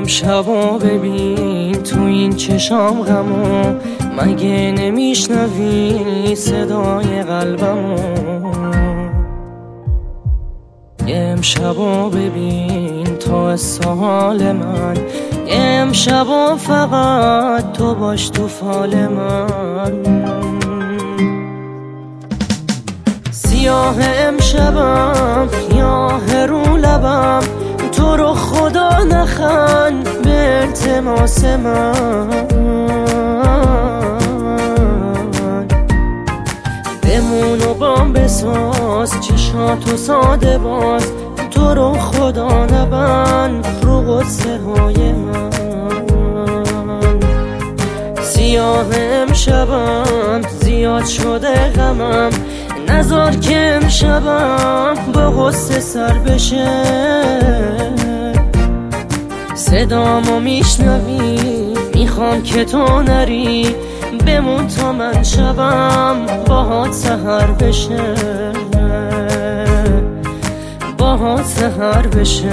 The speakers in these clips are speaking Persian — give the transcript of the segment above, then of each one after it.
امشبا ببین تو این چشام غمو، مگه نمیشنوی صدای قلبمو؟ امشبا ببین تو سال من، امشبا فقط تو باش تو فال من. سیاه امشبم سیاه رو لبم، تو رو خدا نخند به التماس من. بمون و بام بساز چشاتو ساده باز، تو رو خدا نبند رو قصه های من. سیاه امشبم زیاد شده غمم، نذار که امشبم با غصه سر بشه. صدامو میشنوی میخوام که تو نری، بمون تا من شبم باهات سحر بشه، باهات سحر بشه.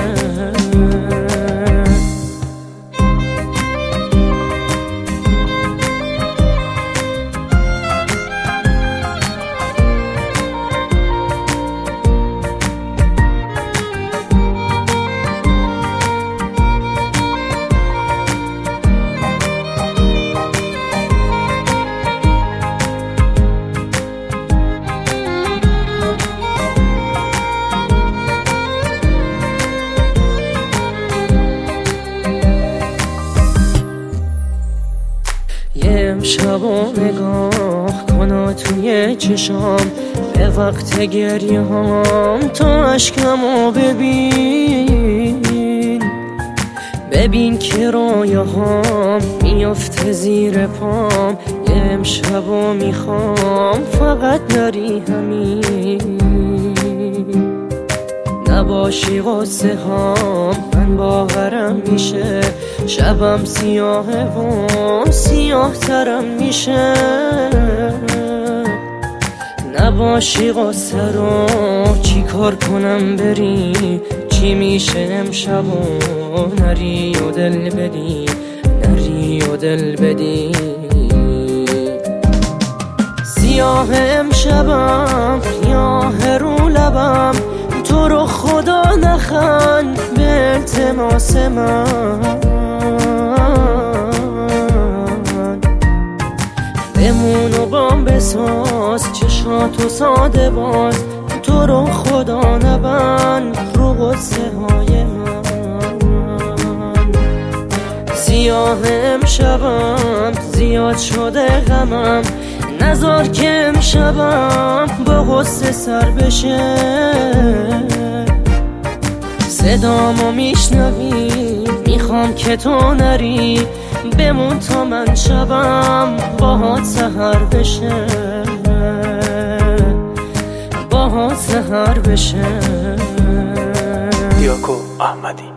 امشبا نگاه کنا توی چشام، به وقت گریه هام تو عشقمو ببین. ببین که رویه هام میافته زیر پام، امشبا میخوام فقط نری همین. نباشی قصه هام من باورم میشه، شبم سیاهه و سیاه ترم میشه. نباشی قصه رو چی کار کنم بری، چی میشه امشبا نری و دل بدی، نری و دل بدی. سیاه امشبم سیاه رو لبم، تو رو خدا نخند به التماس من. بمون و بام بساز چشاتو ساده باز، تو رو خدا نبند رو قصه های من. سیاه امشبم زیاد شده غمم، نذار که امشبم با غصه سر بشه. صدامو میشنوی میخوام که تو نری، بمون تا من شبم باهات سحر بشه، باهات سحر بشه. دیاکو احمدی.